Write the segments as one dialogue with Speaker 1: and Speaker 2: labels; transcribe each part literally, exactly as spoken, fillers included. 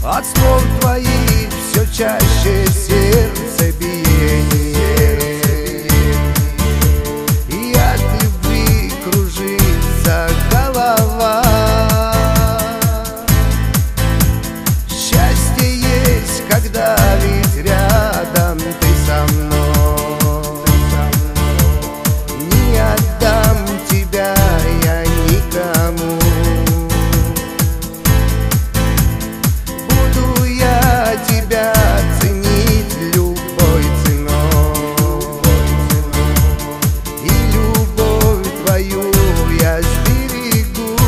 Speaker 1: От слов твоих все чаще сердцебиение, и от любви кружится голова. Счастье есть, когда ведь рядом ты со мной. Не отдам тебя я никому. Тебя ценить любой ценой, и любовь твою я сберегу.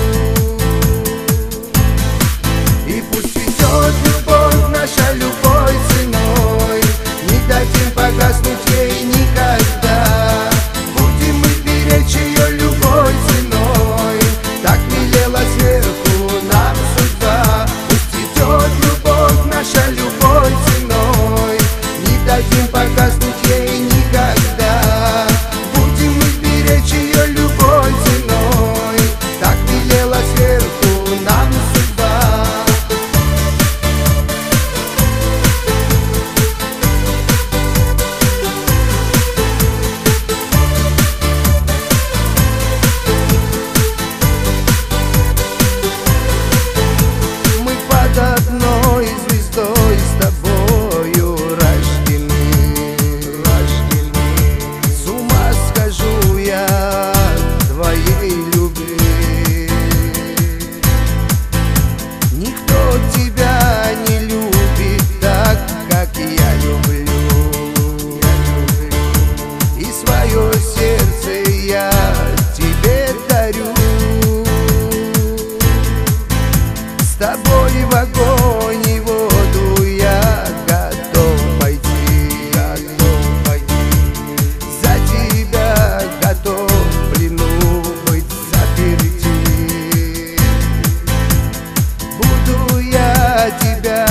Speaker 1: И пусть цветет любовь наша любой ценой, не дадим погаснуть ей никогда. Будем мы беречь ее любой ценой, так велела сверху нам судьба. Пусть цветет любовь наша любой ценой, не дадим погаснуть ей никогда. Будем мы беречь ее любой ценой, так велела сверху нам судьба. Мы под одной звездой с тобою рождены, рождены. С ума схожу я от твоей любви. Никто тебя не любит так, как я люблю, я люблю. И свое сердце я тебе дарю. С тобой в огонь и воду я готов пойти, готов пойти. За тебя готов в плену быть заперти. Буду я тебя